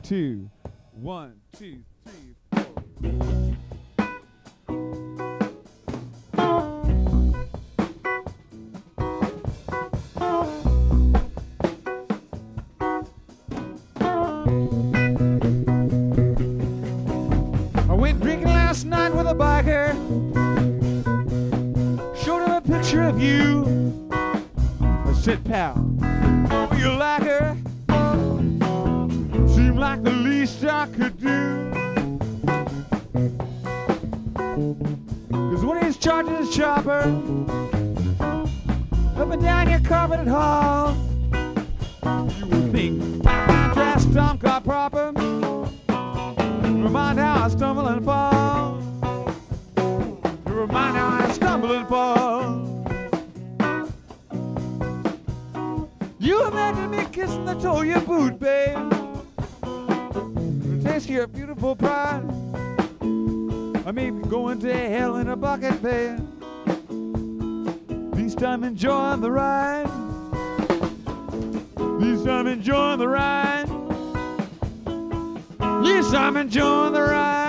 2. 1, 2, 3, 4. I went drinking last night with a biker. Showed him a picture of you. I said, pal, you like her? Seemed like the least I could do. 'Cause when he's charging his chopper up and down your carpeted hall, you would think, dress Tom car proper. Remind how I stumble and fall. Remind how I stumble and fall. You imagine me kissing the toe of your boot, babe. Taste your beautiful pride. I may be going to hell in a bucket, babe. At least I'm enjoying the ride. At least I'm enjoying the ride. At least I'm enjoying the ride.